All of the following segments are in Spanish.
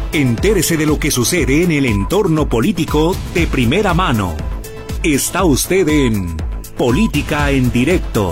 Entérese de lo que sucede en el entorno político de primera mano. Está usted en Política en Directo.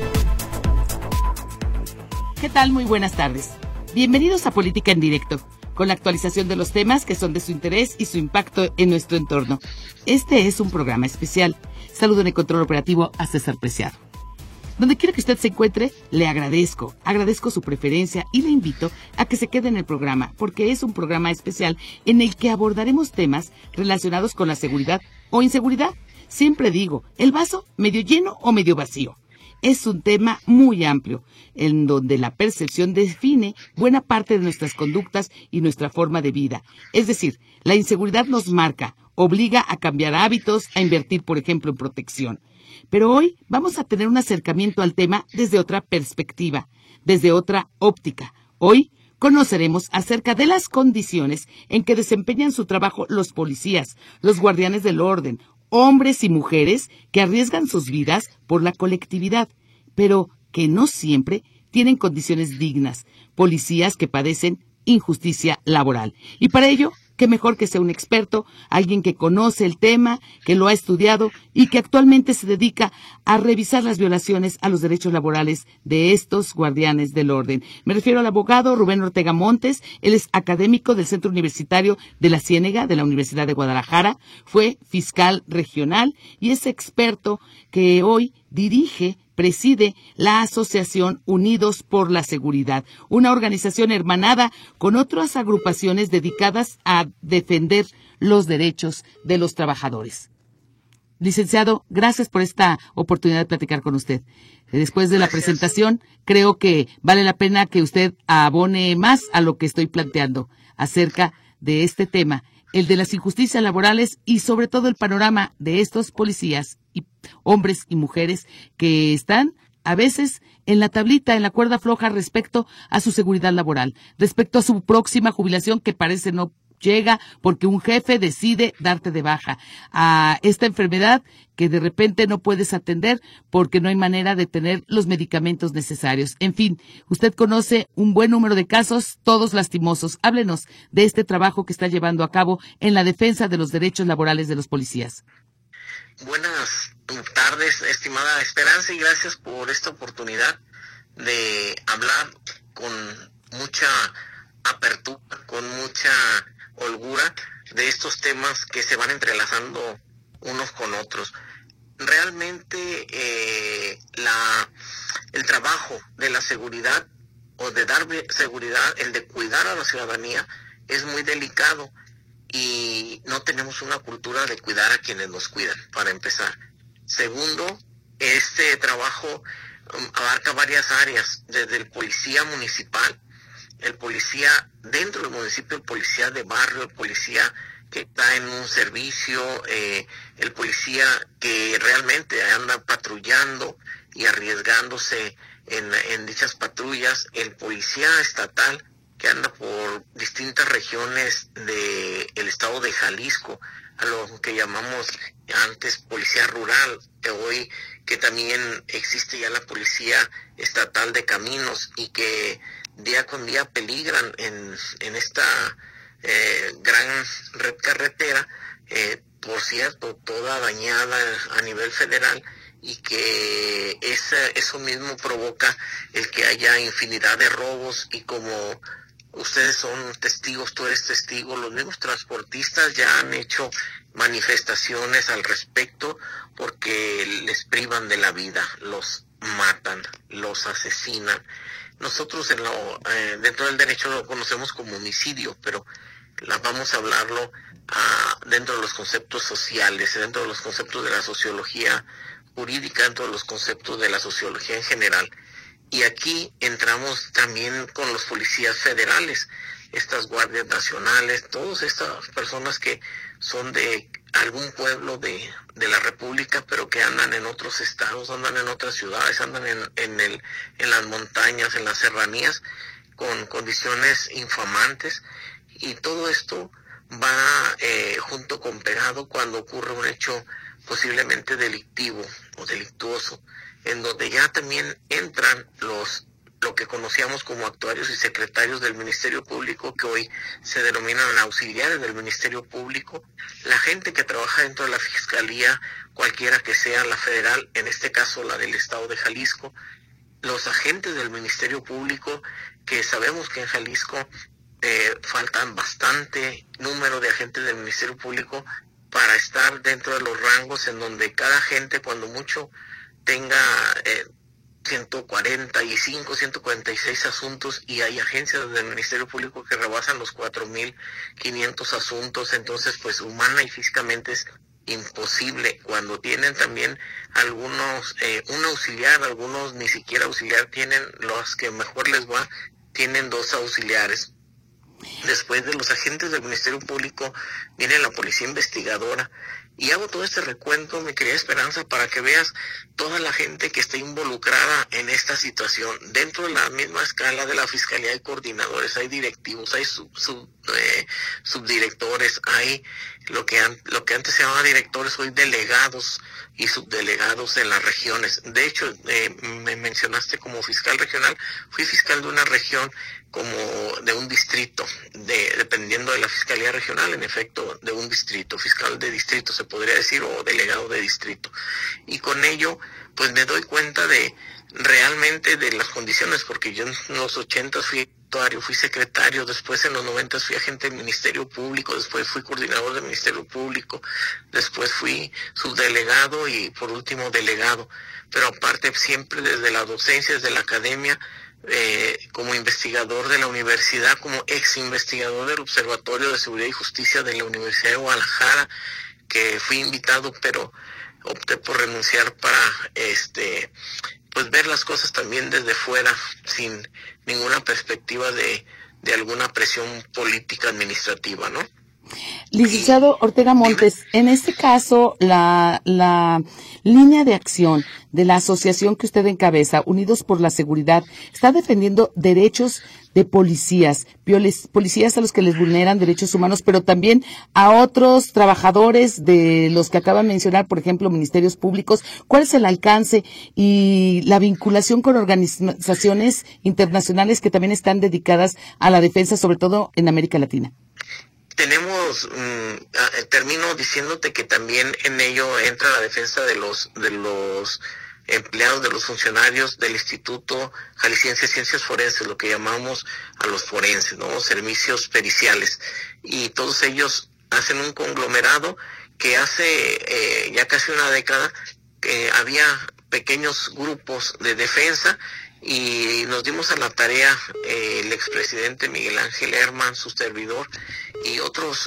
¿Qué tal? Muy buenas tardes. Bienvenidos a Política en Directo, con la actualización de los temas que son de su interés y su impacto en nuestro entorno. Este es un programa especial. Saludo en el control operativo a César Preciado. Donde quiera que usted se encuentre, le agradezco su preferencia y le invito a que se quede en el programa, porque es un programa especial en el que abordaremos temas relacionados con la seguridad o inseguridad. Siempre digo, el vaso medio lleno o medio vacío. Es un tema muy amplio, en donde la percepción define buena parte de nuestras conductas y nuestra forma de vida. Es decir, la inseguridad nos marca, obliga a cambiar hábitos, a invertir, por ejemplo, en protección. Pero hoy vamos a tener un acercamiento al tema desde otra perspectiva, desde otra óptica. Hoy conoceremos acerca de las condiciones en que desempeñan su trabajo los policías, los guardianes del orden, hombres y mujeres que arriesgan sus vidas por la colectividad, pero que no siempre tienen condiciones dignas, policías que padecen injusticia laboral. Y para ello, qué mejor que sea un experto, alguien que conoce el tema, que lo ha estudiado y que actualmente se dedica a revisar las violaciones a los derechos laborales de estos guardianes del orden. Me refiero al abogado Rubén Ortega Montes. Él es académico del Centro Universitario de la Ciénega de la Universidad de Guadalajara, fue fiscal regional y es experto que hoy preside la Asociación Unidos por la Seguridad, una organización hermanada con otras agrupaciones dedicadas a defender los derechos de los trabajadores. Licenciado, gracias por esta oportunidad de platicar con usted. Después de la presentación, creo que vale la pena que usted abone más a lo que estoy planteando acerca de este tema, el de las injusticias laborales y sobre todo el panorama de estos policías y hombres y mujeres que están a veces en la tablita, en la cuerda floja respecto a su seguridad laboral, respecto a su próxima jubilación que parece no llega porque un jefe decide darte de baja, a esta enfermedad que de repente no puedes atender porque no hay manera de tener los medicamentos necesarios. En fin, usted conoce un buen número de casos, todos lastimosos. Háblenos de este trabajo que está llevando a cabo en la defensa de los derechos laborales de los policías. Buenas tardes, estimada Esperanza, y gracias por esta oportunidad de hablar con mucha apertura, con mucha holgura de estos temas que se van entrelazando unos con otros. Realmente el trabajo de la seguridad o de dar seguridad, el de cuidar a la ciudadanía, es muy delicado y no tenemos una cultura de cuidar a quienes nos cuidan, para empezar. Segundo, este trabajo abarca varias áreas, desde el policía municipal, el policía dentro del municipio, el policía de barrio, el policía que está en un servicio, el policía que realmente anda patrullando y arriesgándose en dichas patrullas, el policía estatal que anda por distintas regiones del estado de Jalisco, a lo que llamamos antes policía rural, que también existe ya la policía estatal de caminos y que día con día peligran en esta gran red carretera, por cierto, toda dañada a nivel federal, y que eso mismo provoca el que haya infinidad de robos. Y como ustedes son testigos, tú eres testigo, los mismos transportistas ya han hecho manifestaciones al respecto porque les privan de la vida, los matan, los asesinan. Nosotros dentro del derecho lo conocemos como homicidio, pero vamos a hablarlo dentro de los conceptos sociales, dentro de los conceptos de la sociología jurídica, dentro de los conceptos de la sociología en general. Y aquí entramos también con los policías federales, estas guardias nacionales, todas estas personas que son de algún pueblo de la República, pero que andan en otros estados, andan en otras ciudades, andan en las montañas, en las serranías, con condiciones infamantes. Y todo esto va junto con pegado cuando ocurre un hecho posiblemente delictivo o delictuoso, en donde ya también entran los lo que conocíamos como actuarios y secretarios del Ministerio Público, que hoy se denominan auxiliares del Ministerio Público, la gente que trabaja dentro de la Fiscalía, cualquiera que sea la federal, en este caso la del Estado de Jalisco, los agentes del Ministerio Público, que sabemos que en Jalisco faltan bastante número de agentes del Ministerio Público para estar dentro de los rangos en donde cada agente, cuando mucho, tenga 145, 146 asuntos, y hay agencias del Ministerio Público que rebasan los 4.500 asuntos. Entonces, pues humana y físicamente es imposible. Cuando tienen también algunos un auxiliar, algunos ni siquiera auxiliar tienen, los que mejor les va tienen 2 auxiliares. Después de los agentes del Ministerio Público viene la policía investigadora, y hago todo este recuento, mi querida Esperanza, para que veas toda la gente que está involucrada en esta situación. Dentro de la misma escala de la Fiscalía hay coordinadores, hay directivos, hay subdirectores, hay lo que antes se llamaba directores, hoy delegados y subdelegados en las regiones. De hecho, me mencionaste como fiscal regional, fui fiscal de una región como de un distrito, dependiendo de la Fiscalía Regional, en efecto, de un distrito, fiscal de distrito se podría decir, o delegado de distrito. Y con ello, pues me doy cuenta de realmente de las condiciones, porque yo en los 80 fui actuario, fui secretario, después en los 90 fui agente del Ministerio Público, después fui coordinador del Ministerio Público, después fui subdelegado y por último delegado. Pero aparte, siempre desde la docencia, desde la academia, como investigador de la universidad, como ex investigador del Observatorio de Seguridad y Justicia de la Universidad de Guadalajara, que fui invitado, pero opté por renunciar para pues ver las cosas también desde fuera, sin ninguna perspectiva de alguna presión política administrativa, ¿no? Licenciado Ortega Montes, en este caso, la línea de acción de la asociación que usted encabeza, Unidos por la Seguridad, está defendiendo derechos de policías a los que les vulneran derechos humanos, pero también a otros trabajadores de los que acaba de mencionar, por ejemplo, ministerios públicos. ¿Cuál es el alcance y la vinculación con organizaciones internacionales que también están dedicadas a la defensa, sobre todo en América Latina? Tenemos, termino diciéndote que también en ello entra la defensa de los empleados, de los funcionarios del Instituto Jalisciense de Ciencias Forenses, lo que llamamos a los forenses, ¿no? Servicios periciales. Y todos ellos hacen un conglomerado que hace ya casi una década que había pequeños grupos de defensa, y nos dimos a la tarea, el expresidente Miguel Ángel Herman, su servidor, y otros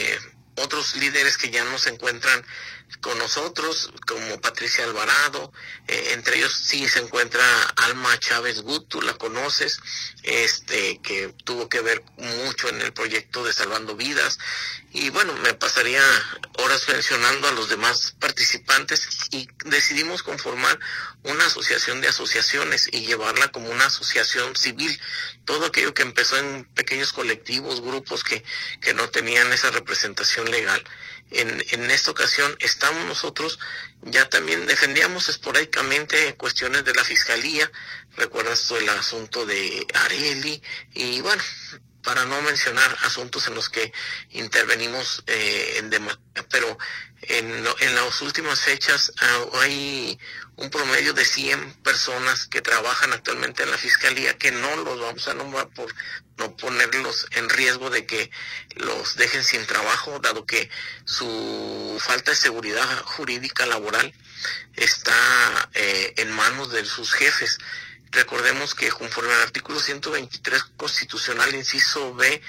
líderes que ya no se encuentran con nosotros, como Patricia Alvarado, entre ellos sí se encuentra Alma Chávez Gut, tú la conoces, que tuvo que ver mucho en el proyecto de Salvando Vidas, y bueno, me pasaría horas mencionando a los demás participantes, y decidimos conformar una asociación de asociaciones y llevarla como una asociación civil. Todo aquello que empezó en pequeños colectivos, grupos que no tenían esa representación legal. En esta ocasión estamos nosotros, ya también defendíamos esporádicamente cuestiones de la Fiscalía, recuerdas el asunto de Areli, y bueno, para no mencionar asuntos en los que intervenimos pero en las últimas fechas hay un promedio de 100 personas que trabajan actualmente en la Fiscalía, que no los vamos a nombrar por no ponerlos en riesgo de que los dejen sin trabajo, dado que su falta de seguridad jurídica laboral está en manos de sus jefes. Recordemos que conforme al artículo 123 constitucional, inciso B,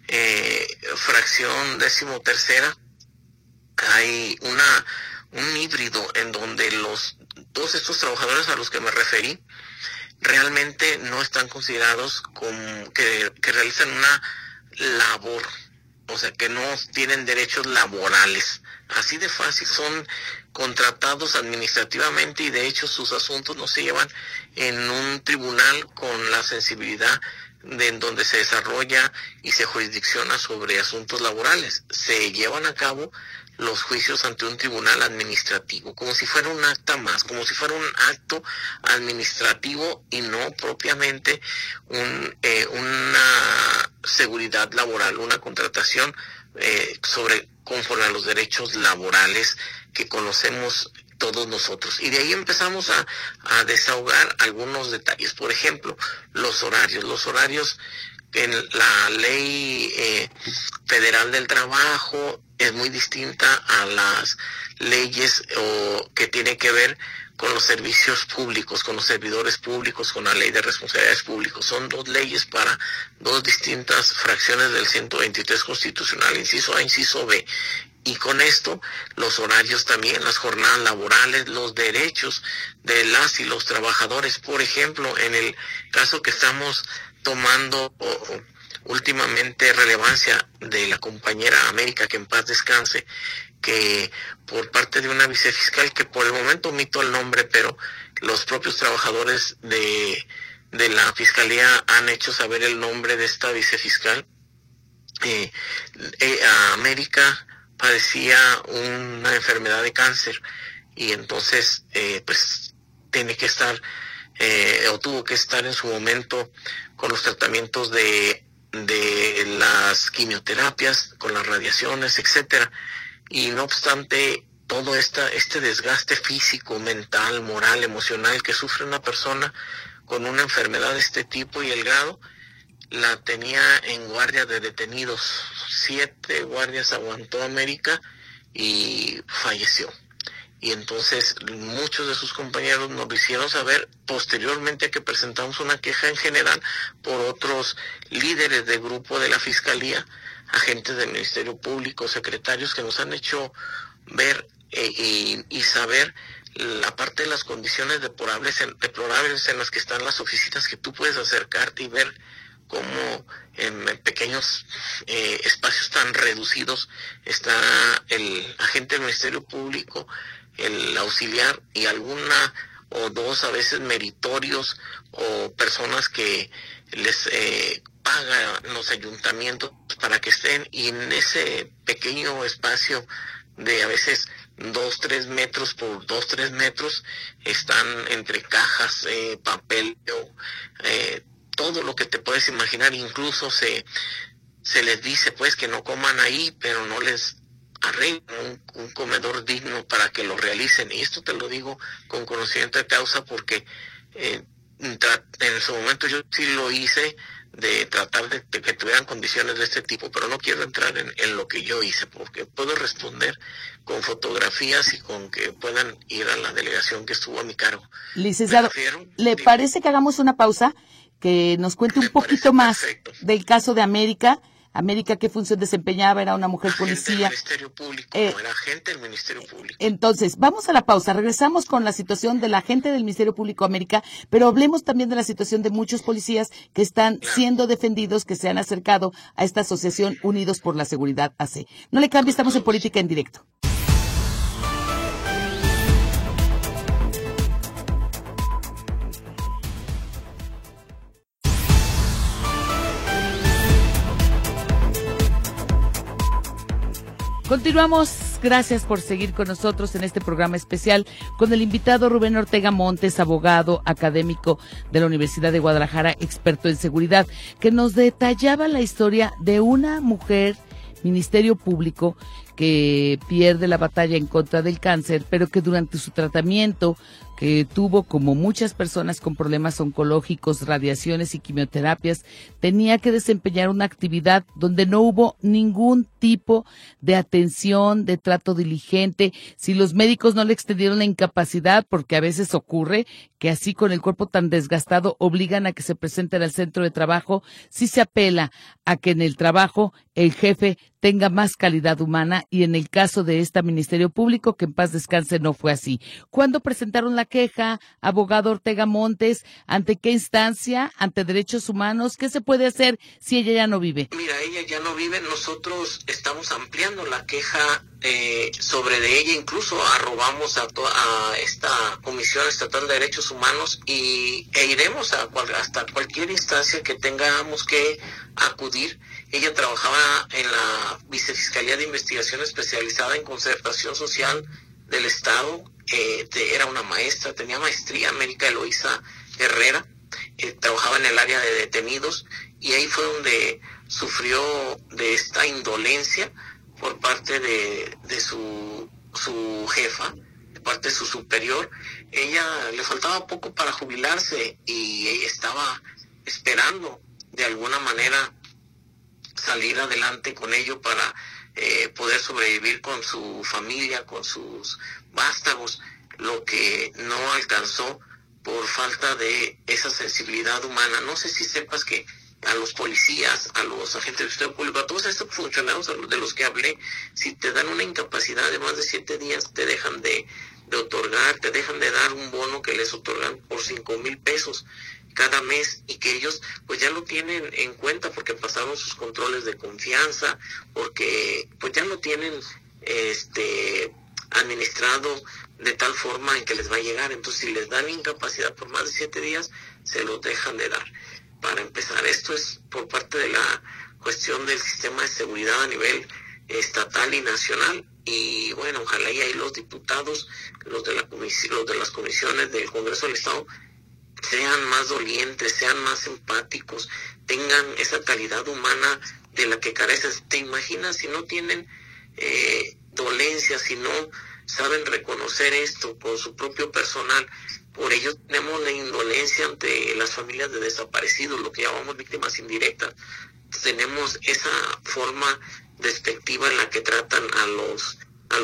fracción 13ª, hay un híbrido en donde todos estos trabajadores a los que me referí realmente no están considerados como que realizan una labor, o sea, que no tienen derechos laborales. Así de fácil, son contratados administrativamente, y de hecho sus asuntos no se llevan en un tribunal con la sensibilidad en donde se desarrolla y se jurisdicciona sobre asuntos laborales. Se llevan a cabo los juicios ante un tribunal administrativo, como si fuera un acta más, como si fuera un acto administrativo y no propiamente una seguridad laboral, una contratación conforme a los derechos laborales que conocemos todos nosotros. Y de ahí empezamos a desahogar algunos detalles. Por ejemplo, los horarios. Los horarios en la ley federal del trabajo es muy distinta a las leyes que tiene que ver con los servicios públicos, con los servidores públicos, con la ley de responsabilidades públicas. Son dos leyes para dos distintas fracciones del 123 constitucional, inciso A, inciso B. Y con esto, los horarios también, las jornadas laborales, los derechos de las y los trabajadores. Por ejemplo, en el caso que estamos tomando últimamente relevancia de la compañera América, que en paz descanse, que por parte de una vicefiscal, que por el momento omito el nombre, pero los propios trabajadores de la fiscalía han hecho saber el nombre de esta vicefiscal. América padecía una enfermedad de cáncer y entonces pues tiene que estar o tuvo que estar en su momento con los tratamientos de las quimioterapias, con las radiaciones, etcétera. Y no obstante todo este desgaste físico, mental, moral, emocional que sufre una persona con una enfermedad de este tipo y el grado, la tenía en guardia de detenidos. 7 guardias aguantó América y falleció. Y entonces muchos de sus compañeros nos lo hicieron saber posteriormente a que presentamos una queja en general por otros líderes de grupo de la Fiscalía, agentes del Ministerio Público, secretarios que nos han hecho ver y saber la parte de las condiciones deplorables en las que están las oficinas, que tú puedes acercarte y ver cómo en pequeños espacios tan reducidos está el agente del Ministerio Público, el auxiliar y alguna o dos a veces meritorios o personas que les pagan los ayuntamientos para que estén, y en ese pequeño espacio de a veces 2-3 metros por 2-3 metros están entre cajas, papel, todo lo que te puedes imaginar. Incluso se les dice pues que no coman ahí, pero no les arreglan un comedor digno para que lo realicen. Y esto te lo digo con conocimiento de causa porque en su momento yo sí lo hice, de tratar de que tuvieran condiciones de este tipo, pero no quiero entrar en lo que yo hice, porque puedo responder con fotografías y con que puedan ir a la delegación que estuvo a mi cargo. Licenciado, ¿le parece que hagamos una pausa? Que nos cuente un poquito más del caso de América. América, ¿qué función desempeñaba? Era una mujer policía. Del Ministerio Público, era agente del Ministerio Público. Entonces, vamos a la pausa. Regresamos con la situación de la agente del Ministerio Público América, pero hablemos también de la situación de muchos policías que están siendo defendidos, que se han acercado a esta asociación Unidos por la Seguridad AC. No le cambie, estamos en Política en Directo. Continuamos, gracias por seguir con nosotros en este programa especial con el invitado Rubén Ortega Montes, abogado académico de la Universidad de Guadalajara, experto en seguridad, que nos detallaba la historia de una mujer, Ministerio Público, que pierde la batalla en contra del cáncer, pero que durante su tratamiento, que tuvo como muchas personas con problemas oncológicos, radiaciones y quimioterapias, tenía que desempeñar una actividad donde no hubo ningún tipo de atención, de trato diligente. Si los médicos no le extendieron la incapacidad, porque a veces ocurre que así con el cuerpo tan desgastado obligan a que se presenten al centro de trabajo, sí se apela a que en el trabajo el jefe tenga más calidad humana, y en el caso de este Ministerio Público, que en paz descanse, no fue así. ¿Cuándo presentaron la queja, abogado Ortega Montes? ¿Ante qué instancia? ¿Ante Derechos Humanos? ¿Qué se puede hacer si ella ya no vive? Mira, ella ya no vive. Nosotros estamos ampliando la queja sobre de ella. Incluso arrobamos a esta Comisión Estatal de Derechos Humanos e iremos hasta cualquier instancia que tengamos que acudir. Ella trabajaba en la Vicefiscalía de Investigación Especializada en Concertación Social del Estado. Era una maestra, tenía maestría, América Eloísa Herrera. Trabajaba en el área de detenidos, y ahí fue donde sufrió de esta indolencia por parte de su jefa, de parte de su superior. Ella le faltaba poco para jubilarse y ella estaba esperando de alguna manera salir adelante con ello para poder sobrevivir con su familia, con sus vástagos, lo que no alcanzó por falta de esa sensibilidad humana. No sé si sepas que a los policías, a los agentes del Ministerio Público, a todos estos funcionarios de los que hablé, si te dan una incapacidad de más de 7 días, te dejan de otorgar, te dejan de dar un bono que les otorgan por 5,000 pesos cada mes, y que ellos pues ya lo tienen en cuenta porque pasaron sus controles de confianza, porque pues ya lo tienen administrado de tal forma en que les va a llegar. Entonces, si les dan incapacidad por más de 7 días, se los dejan de dar. Para empezar, esto es por parte de la cuestión del sistema de seguridad a nivel estatal y nacional. Y bueno, ojalá y ahí los diputados, los de las comisiones del Congreso del Estado, sean más dolientes, sean más empáticos, tengan esa calidad humana de la que carecen. ¿Te imaginas si no tienen dolencia, si no saben reconocer esto con su propio personal? Por ello tenemos la indolencia ante las familias de desaparecidos, lo que llamamos víctimas indirectas. Tenemos esa forma despectiva en la que tratan a los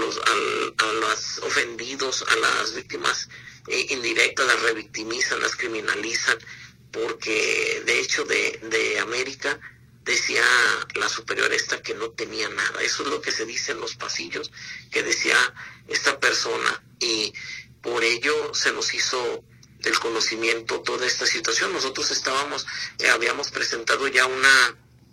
ofendidos, a las víctimas indirectas, las revictimizan, las criminalizan, porque de hecho de América decía la superior esta que no tenía nada. Eso es lo que se dice en los pasillos, que decía esta persona, y por ello se nos hizo del conocimiento toda esta situación. Nosotros habíamos presentado ya una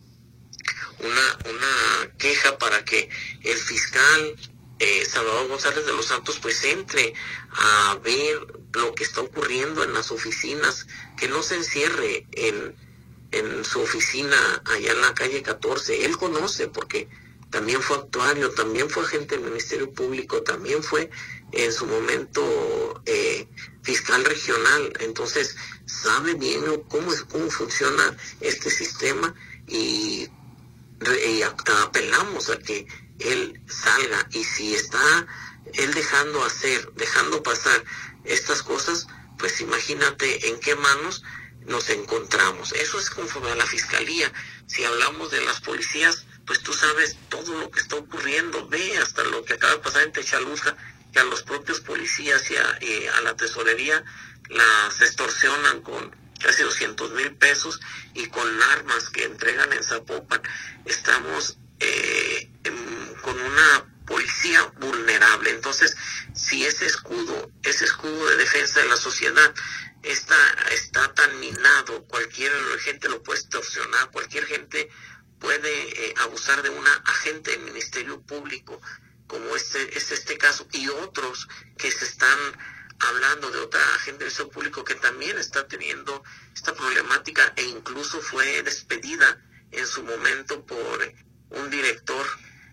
queja para que el fiscal Salvador González de los Santos pues entre a ver lo que está ocurriendo en las oficinas, que no se encierre en su oficina allá en la calle 14. Él conoce porque también fue actuario, también fue agente del Ministerio Público, también fue en su momento fiscal regional. Entonces sabe bien cómo funciona este sistema, y apelamos a que él salga. Y si está él dejando pasar estas cosas, pues imagínate en qué manos nos encontramos. Eso es conforme a la fiscalía. Si hablamos de las policías, pues tú sabes todo lo que está ocurriendo. Ve hasta lo que acaba de pasar en Texaluca, que a los propios policías y a la tesorería las extorsionan con casi 200,000 pesos y con armas que entregan en Zapopan. Estamos con una policía vulnerable. Entonces, si ese escudo de defensa de la sociedad está tan minado, cualquier gente lo puede extorsionar, cualquier gente puede abusar de una agente del Ministerio Público, como es este caso, y otros que se están hablando de otra agente del Ministerio Público que también está teniendo esta problemática, e incluso fue despedida en su momento por un director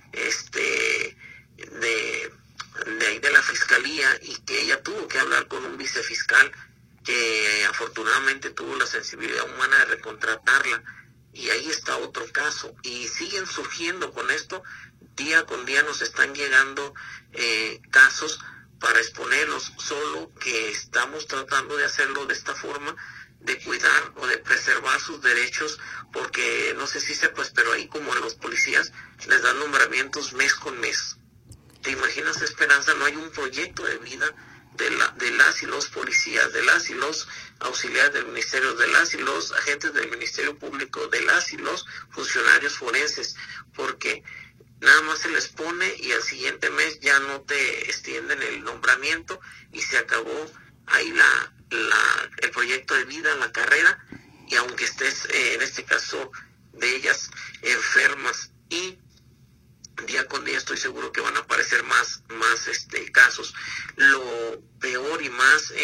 de ahí de la fiscalía, y que ella tuvo que hablar con un vicefiscal que afortunadamente tuvo la sensibilidad humana de recontratarla. Y ahí está otro caso, y siguen surgiendo con esto. Día con día nos están llegando casos para exponerlos, solo que estamos tratando de hacerlo de esta forma, de cuidar o de preservar sus derechos, porque no sé si sepas, pero ahí como a los policías les dan nombramientos mes con mes. ¿Te imaginas, Esperanza? No hay un proyecto de vida de las y los policías, de las y los auxiliares del ministerio, de las y los agentes del Ministerio Público, de las y los funcionarios forenses, porque nada más se les pone y al siguiente mes ya no te extienden el nombramiento y se acabó ahí el proyecto de vida, la carrera, y aunque estés, en este caso de ellas, enfermas, y día con día estoy seguro que van a aparecer más casos. Lo peor y más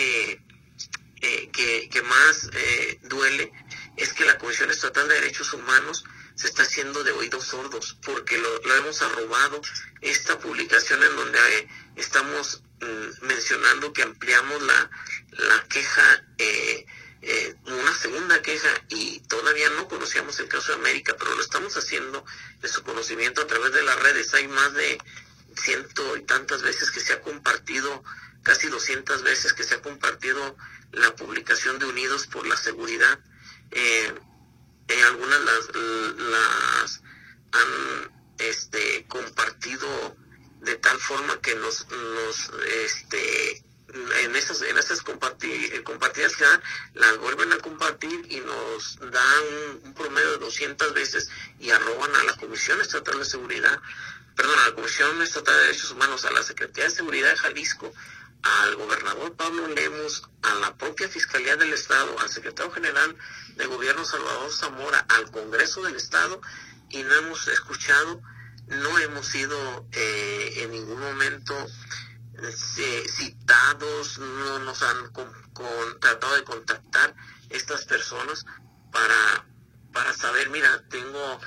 que más duele es que la Comisión Estatal de Derechos Humanos se está haciendo de oídos sordos, porque lo hemos arrobado. Esta publicación en donde estamos mencionando que ampliamos la queja, una segunda queja, y todavía no conocíamos el caso de América, pero lo estamos haciendo de su conocimiento a través de las redes. Hay más de 100 y tantas veces que se ha compartido, casi 200 veces que se ha compartido la publicación de Unidos por la Seguridad. Algunas las han compartido de tal forma que en esas compartidas que dan, las vuelven a compartir y nos dan un promedio de 200 veces y arroban a la Comisión Estatal de Seguridad, a la Comisión Estatal de Derechos Humanos, a la Secretaría de Seguridad de Jalisco, al gobernador Pablo Lemus, a la propia Fiscalía del Estado, al secretario general de Gobierno Salvador Zamora, al Congreso del Estado, y no hemos escuchado, no hemos sido en ningún momento citados, no nos han tratado de contactar estas personas para saber. Mira, tengo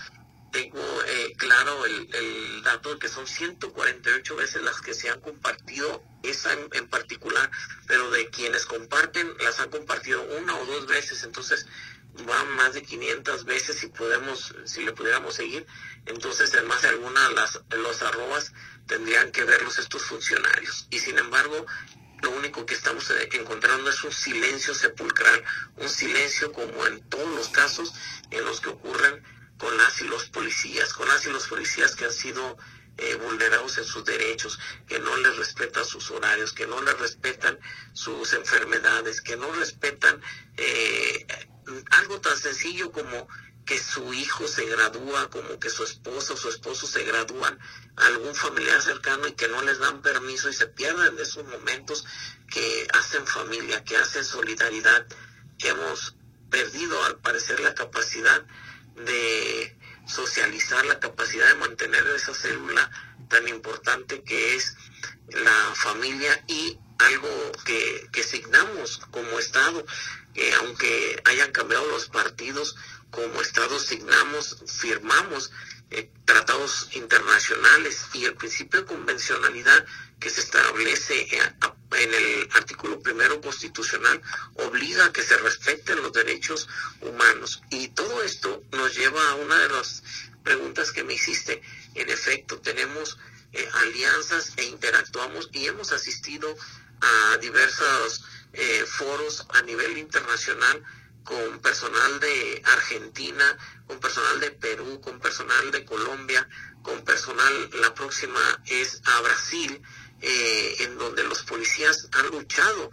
claro el dato de que son 148 veces las que se han compartido, esa en particular, pero de quienes comparten, las han compartido una o dos veces, entonces van más de 500 veces si le pudiéramos seguir. Entonces, en más de alguna, los arrobas tendrían que verlos estos funcionarios, y sin embargo lo único que estamos encontrando es un silencio sepulcral, un silencio como en todos los casos en los que ocurren con las y los policías que han sido vulnerados en sus derechos, que no les respetan sus horarios, que no les respetan sus enfermedades, que no respetan algo tan sencillo como que su hijo se gradúa, como que su esposa o su esposo se gradúan, algún familiar cercano, y que no les dan permiso y se pierden de esos momentos que hacen familia, que hacen solidaridad. Hemos perdido, al parecer, la capacidad de socializar, la capacidad de mantener esa célula tan importante que es la familia, y algo que signamos como Estado, que aunque hayan cambiado los partidos, como Estado firmamos tratados internacionales, y el principio de convencionalidad que se establece en el artículo 1 constitucional obliga a que se respeten los derechos humanos. Y todo esto nos lleva a una de las preguntas que me hiciste. En efecto, tenemos alianzas e interactuamos, y hemos asistido a diversos foros a nivel internacional con personal de Argentina, con personal de Perú, con personal de Colombia, con personal, la próxima es a Brasil, en donde los policías han luchado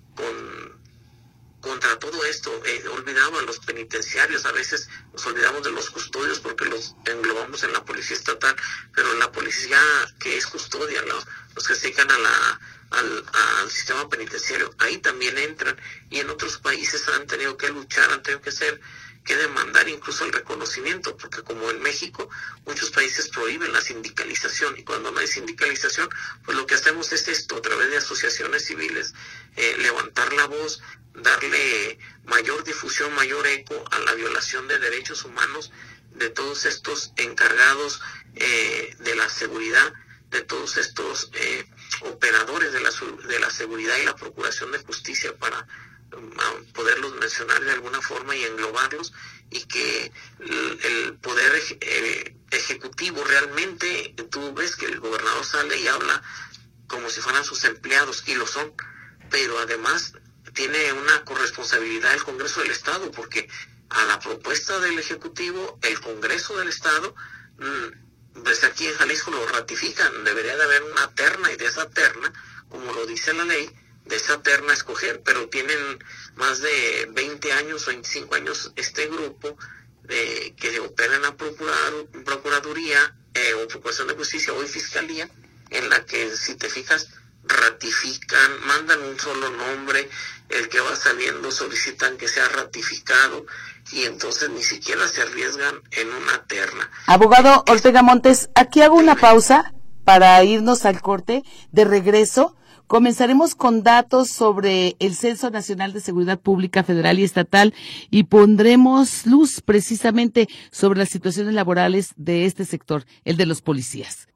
contra todo esto. Olvidaban los penitenciarios, a veces nos olvidamos de los custodios porque los englobamos en la policía estatal, pero en la policía que es custodia, los que se dedican al sistema penitenciario, ahí también entran, y en otros países han tenido que luchar, han tenido que demandar incluso el reconocimiento, porque como en México, muchos países prohíben la sindicalización, y cuando no hay sindicalización, pues lo que hacemos es esto, a través de asociaciones civiles, levantar la voz, darle mayor difusión, mayor eco a la violación de derechos humanos de todos estos encargados de la seguridad, de todos estos operadores de la seguridad y la procuración de justicia, para poderlos mencionar de alguna forma y englobarlos, y que el poder ejecutivo realmente, tú ves que el gobernador sale y habla como si fueran sus empleados, y lo son, pero además tiene una corresponsabilidad el Congreso del Estado, porque a la propuesta del Ejecutivo, el Congreso del Estado, desde aquí en Jalisco lo ratifican. Debería de haber una terna, y de esa terna, como lo dice la ley, de esa terna escoger, pero tienen más de 20 años, 25 años este grupo que opera en la Procuraduría, como Procuración de Justicia, hoy Fiscalía, en la que, si te fijas, ratifican, mandan un solo nombre, el que va saliendo solicitan que sea ratificado, y entonces ni siquiera se arriesgan en una terna. Abogado Ortega Montes, aquí hago una pausa para irnos al corte. De regreso, comenzaremos con datos sobre el Censo Nacional de Seguridad Pública Federal y Estatal y pondremos luz precisamente sobre las situaciones laborales de este sector, el de los policías.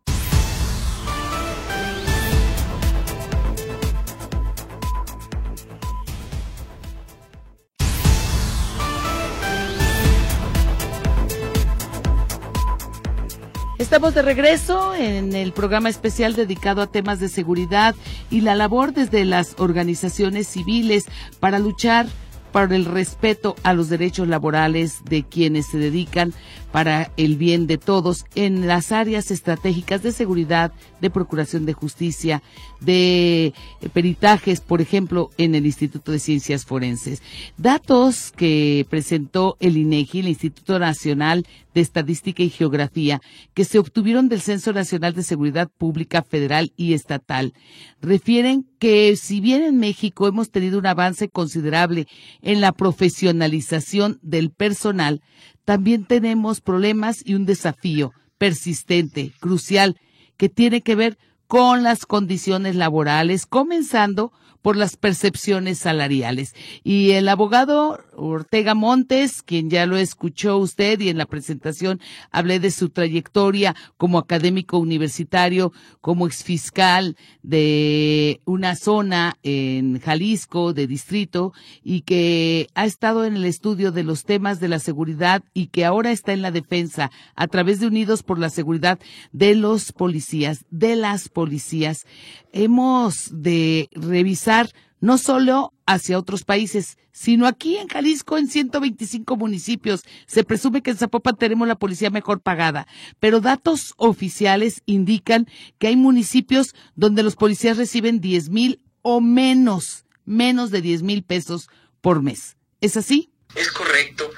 Estamos de regreso en el programa especial dedicado a temas de seguridad y la labor desde las organizaciones civiles para luchar por el respeto a los derechos laborales de quienes se dedican para el bien de todos en las áreas estratégicas de seguridad, de procuración de justicia, de peritajes, por ejemplo, en el Instituto de Ciencias Forenses. Datos que presentó el INEGI, el Instituto Nacional de Estadística y Geografía, que se obtuvieron del Censo Nacional de Seguridad Pública Federal y Estatal, refieren que si bien en México hemos tenido un avance considerable en la profesionalización del personal, también tenemos problemas y un desafío persistente, crucial, que tiene que ver con las condiciones laborales, comenzando por las percepciones salariales. Y el abogado Ortega Montes, quien ya lo escuchó usted y en la presentación hablé de su trayectoria como académico universitario, como exfiscal de una zona en Jalisco, de distrito, y que ha estado en el estudio de los temas de la seguridad y que ahora está en la defensa a través de Unidos por la Seguridad de los policías, de las policías. Hemos de revisar no solo hacia otros países, sino aquí en Jalisco, en 125 municipios. Se presume que en Zapopan tenemos la policía mejor pagada, pero datos oficiales indican que hay municipios donde los policías reciben 10,000 o menos de 10,000 pesos por mes. ¿Es así? Es correcto.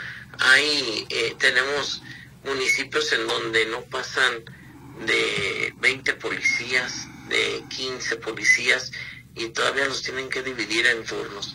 Tenemos municipios en donde no pasan de 20 policías, de 15 policías, y todavía los tienen que dividir en turnos.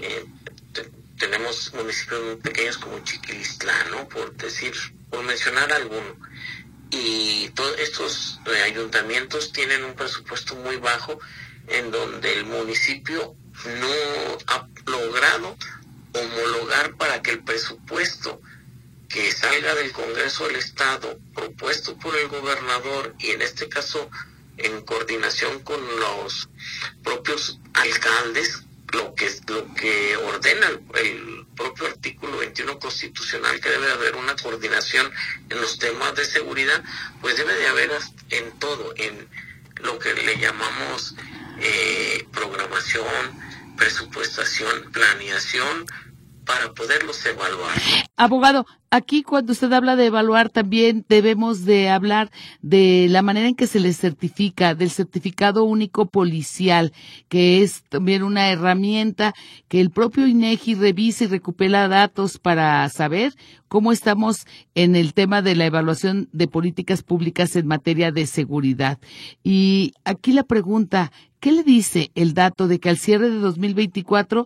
Tenemos municipios muy pequeños como Chiquilistlán, ¿no? Por mencionar alguno. Y todos estos ayuntamientos tienen un presupuesto muy bajo, en donde el municipio no ha logrado homologar para que el presupuesto que salga del Congreso del Estado, propuesto por el gobernador, y en este caso en coordinación con los propios alcaldes, lo que ordena el propio artículo 21 constitucional, que debe haber una coordinación en los temas de seguridad, pues debe de haber en todo, en lo que le llamamos programación, presupuestación, planeación, para poderlos evaluar. Abogado, aquí cuando usted habla de evaluar, también debemos de hablar de la manera en que se les certifica, del certificado único policial, que es también una herramienta que el propio INEGI revisa y recupera datos para saber cómo estamos en el tema de la evaluación de políticas públicas en materia de seguridad. Y aquí la pregunta, ¿qué le dice el dato de que al cierre de 2024,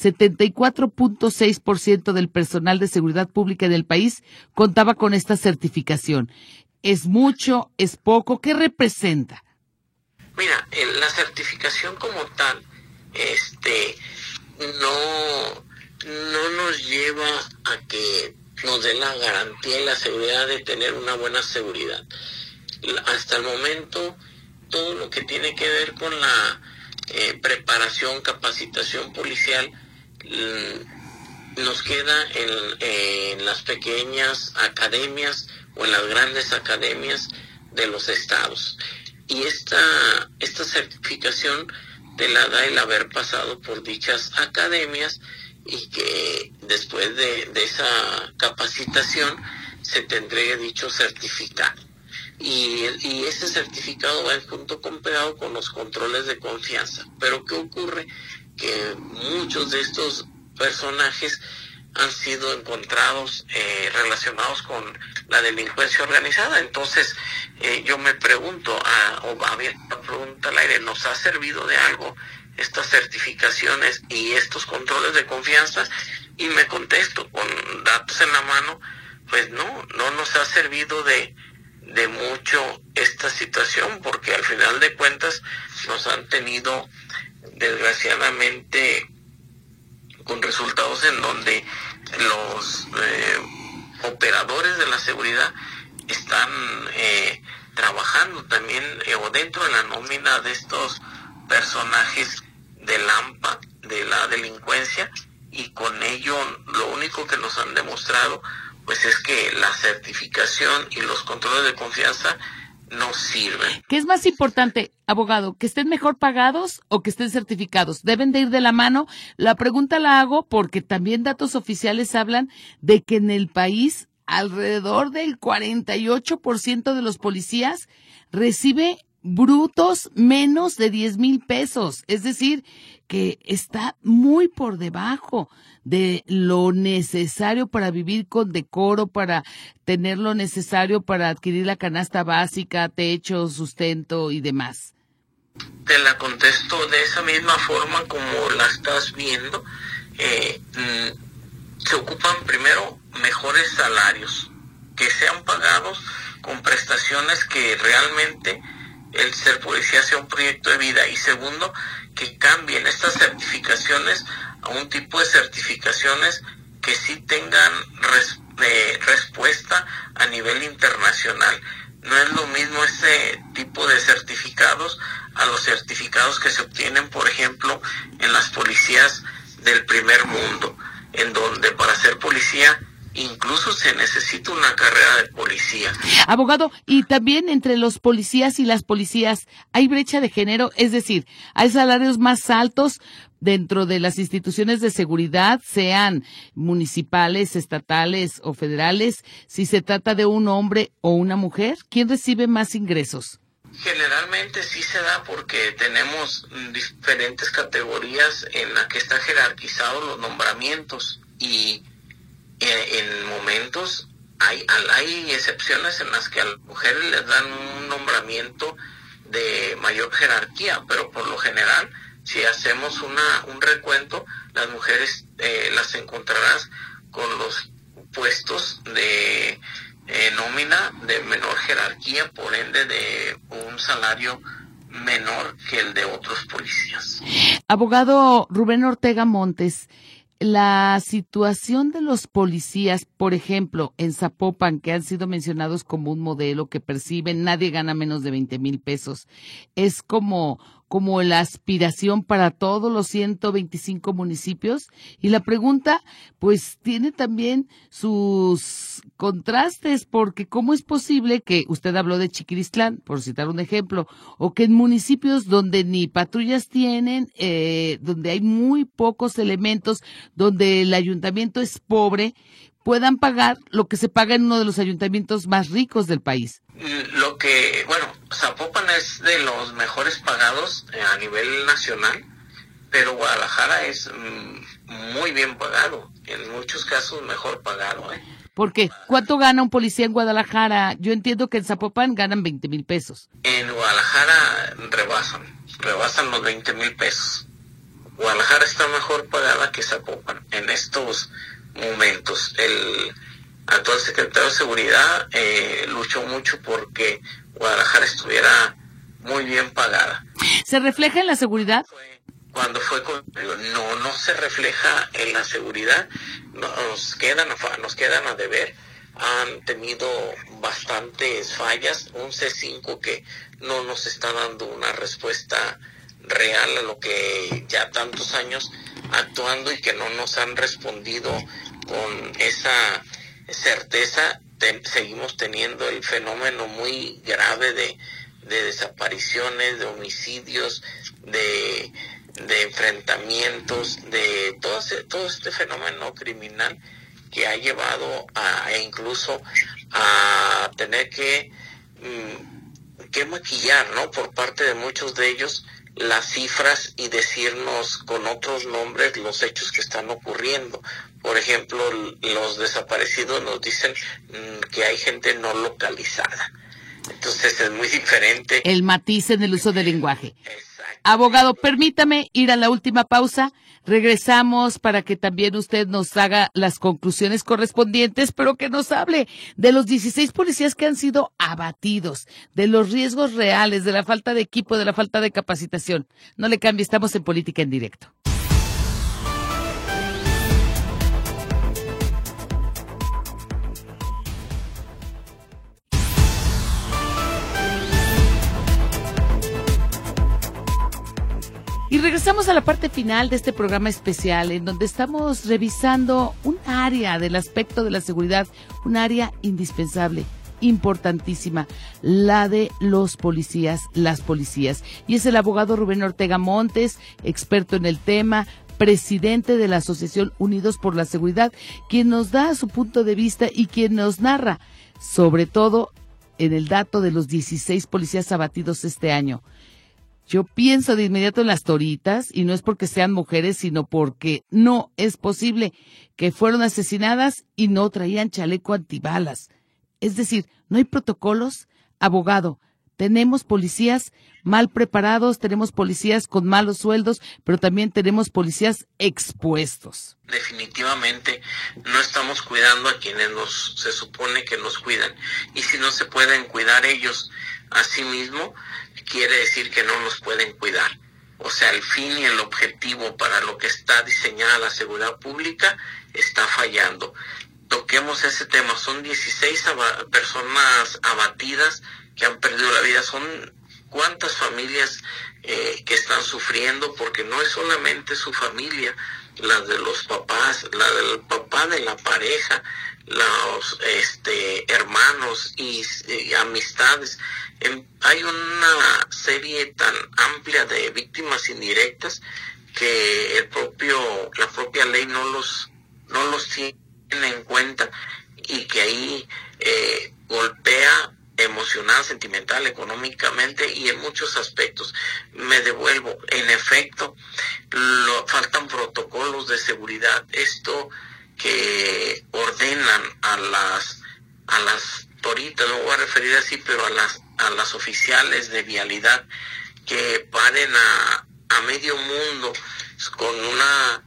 74.6% del personal de seguridad pública del país contaba con esta certificación? ¿Es mucho? ¿Es poco? ¿Qué representa? Mira, la certificación como tal, no nos lleva a que nos dé la garantía y la seguridad de tener una buena seguridad. Hasta el momento, todo lo que tiene que ver con la preparación, capacitación policial, nos queda en las pequeñas academias o en las grandes academias de los estados. Y esta certificación te la da el haber pasado por dichas academias, y que después de esa capacitación se te entregue dicho certificado. Y ese certificado va junto con pegado con los controles de confianza. Pero ¿qué ocurre? Que muchos de estos personajes han sido encontrados relacionados con la delincuencia organizada. Entonces yo me pregunto, la pregunta al aire, ¿nos ha servido de algo estas certificaciones y estos controles de confianza? Y me contesto con datos en la mano, pues no nos ha servido de mucho esta situación, porque al final de cuentas nos han tenido desgraciadamente con resultados en donde los operadores de la seguridad están trabajando también o dentro de la nómina de estos personajes del AMPA, de la delincuencia, y con ello lo único que nos han demostrado pues es que la certificación y los controles de confianza no sirven. ¿Qué es más importante, abogado, que estén mejor pagados o que estén certificados? ¿Deben de ir de la mano? La pregunta la hago porque también datos oficiales hablan de que en el país alrededor del 48% de los policías recibe brutos menos de 10,000 pesos. Es decir, que está muy por debajo de lo necesario para vivir con decoro, para tener lo necesario para adquirir la canasta básica, techo, sustento y demás. Te la contesto de esa misma forma como la estás viendo. Se ocupan primero mejores salarios, que sean pagados con prestaciones que realmente el ser policía sea un proyecto de vida, y segundo, que cambien estas certificaciones a un tipo de certificaciones que sí tengan respuesta a nivel internacional. No es lo mismo ese tipo de certificados a los certificados que se obtienen, por ejemplo, en las policías del primer mundo, en donde para ser policía incluso se necesita una carrera de policía. Abogado, y también entre los policías y las policías hay brecha de género, es decir, hay salarios más altos dentro de las instituciones de seguridad, sean municipales, estatales o federales, si se trata de un hombre o una mujer. ¿Quién recibe más ingresos? Generalmente sí se da porque tenemos diferentes categorías en las que están jerarquizados los nombramientos, y en momentos hay excepciones en las que a las mujeres les dan un nombramiento de mayor jerarquía, pero por lo general, si hacemos un recuento, las mujeres las encontrarás con los puestos de nómina de menor jerarquía, por ende de un salario menor que el de otros policías. Abogado Rubén Ortega Montes, la situación de los policías, por ejemplo, en Zapopan, que han sido mencionados como un modelo que perciben, nadie gana menos de 20,000 pesos. Es como la aspiración para todos los 125 municipios. Y la pregunta, pues, tiene también sus contrastes, porque ¿cómo es posible que usted habló de Chiquiristlán, por citar un ejemplo, o que en municipios donde ni patrullas tienen, donde hay muy pocos elementos, donde el ayuntamiento es pobre, puedan pagar lo que se paga en uno de los ayuntamientos más ricos del país? Zapopan es de los mejores pagados a nivel nacional, pero Guadalajara es muy bien pagado, en muchos casos mejor pagado. ¿Por qué? ¿Cuánto gana un policía en Guadalajara? Yo entiendo que en Zapopan ganan 20,000 pesos. En Guadalajara rebasan los 20,000 pesos. Guadalajara está mejor pagada que Zapopan en estos momentos. El actual secretario de Seguridad luchó mucho porque Guadalajara estuviera muy bien pagada. ¿Se refleja en la seguridad? Cuando fue no se refleja en la seguridad. Nos quedan a deber. Han tenido bastantes fallas, un C5 que no nos está dando una respuesta real a lo que ya tantos años actuando y que no nos han respondido con esa certeza. Seguimos teniendo el fenómeno muy grave de desapariciones, de homicidios, de enfrentamientos, de todo este fenómeno criminal que ha llevado incluso a tener que maquillar, ¿no?, por parte de muchos de ellos las cifras y decirnos con otros nombres los hechos que están ocurriendo. Por ejemplo, los desaparecidos nos dicen que hay gente no localizada. Entonces es muy diferente. El matiz en el uso del lenguaje. Abogado, permítame ir a la última pausa. Regresamos para que también usted nos haga las conclusiones correspondientes, pero que nos hable de los 16 policías que han sido abatidos, de los riesgos reales, de la falta de equipo, de la falta de capacitación. No le cambie, estamos en Política en Directo. Y regresamos a la parte final de este programa especial en donde estamos revisando un área del aspecto de la seguridad, un área indispensable, importantísima, la de los policías, las policías. Y es el abogado Rubén Ortega Montes, experto en el tema, presidente de la Asociación Unidos por la Seguridad, quien nos da su punto de vista y quien nos narra, sobre todo en el dato de los 16 policías abatidos este año. Yo pienso de inmediato en las toritas, y no es porque sean mujeres, sino porque no es posible que fueron asesinadas y no traían chaleco antibalas. Es decir, no hay protocolos. Abogado, tenemos policías mal preparados, tenemos policías con malos sueldos, pero también tenemos policías expuestos. Definitivamente no estamos cuidando a quienes se supone que nos cuidan. Y si no se pueden cuidar ellos a sí mismos, quiere decir que no nos pueden cuidar. O sea, el fin y el objetivo para lo que está diseñada la seguridad pública está fallando. Toquemos ese tema. Son 16 personas abatidas que han perdido la vida. Son cuántas familias que están sufriendo, porque no es solamente su familia, la de los papás, la del papá de la pareja, los hermanos y amistades. Hay una serie tan amplia de víctimas indirectas que la propia ley no los tiene en cuenta, y que ahí golpea emocional, sentimental, económicamente y en muchos aspectos. Me devuelvo. En efecto, faltan protocolos de seguridad. Esto que ordenan a las toritas, no voy a referir así, pero a las oficiales de vialidad que paren a medio mundo con una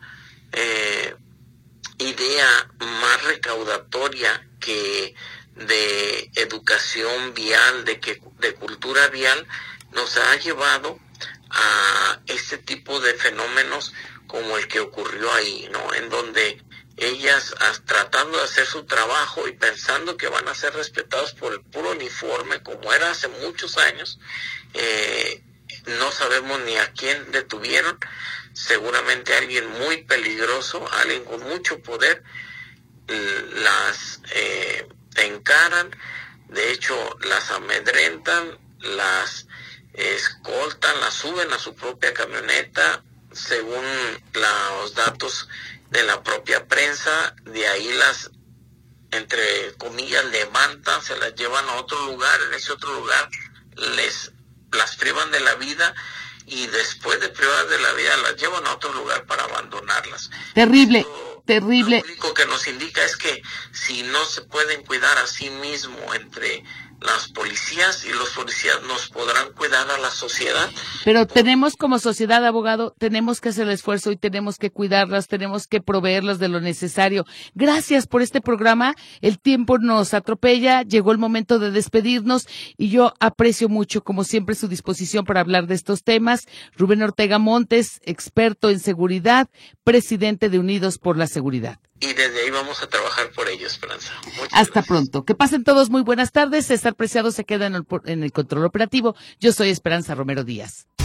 idea más recaudatoria que de educación vial, de cultura vial, nos ha llevado a este tipo de fenómenos como el que ocurrió ahí, ¿no? En donde ellas, tratando de hacer su trabajo y pensando que van a ser respetados por el puro uniforme, como era hace muchos años, no sabemos ni a quién detuvieron. Seguramente alguien muy peligroso, alguien con mucho poder, las encaran, de hecho las amedrentan, las escoltan, las suben a su propia camioneta, según los datos de la propia prensa. De ahí las, entre comillas, levantan, se las llevan a otro lugar. En ese otro lugar las privan de la vida, y después de privadas de la vida las llevan a otro lugar para abandonarlas. Terrible. Terrible. Lo único que nos indica es que si no se pueden cuidar a sí mismos entre las policías, y los policías nos podrán cuidar a la sociedad. Pero tenemos como sociedad, abogado, tenemos que hacer el esfuerzo y tenemos que cuidarlas, tenemos que proveerlas de lo necesario. Gracias por este programa. El tiempo nos atropella, llegó el momento de despedirnos y yo aprecio mucho, como siempre, su disposición para hablar de estos temas. Rubén Ortega Montes, experto en seguridad, presidente de Unidos por la Seguridad. Y desde ahí vamos a trabajar por ello, Esperanza. Hasta pronto. Que pasen todos muy buenas tardes. César Preciado se queda en el control operativo. Yo soy Esperanza Romero Díaz.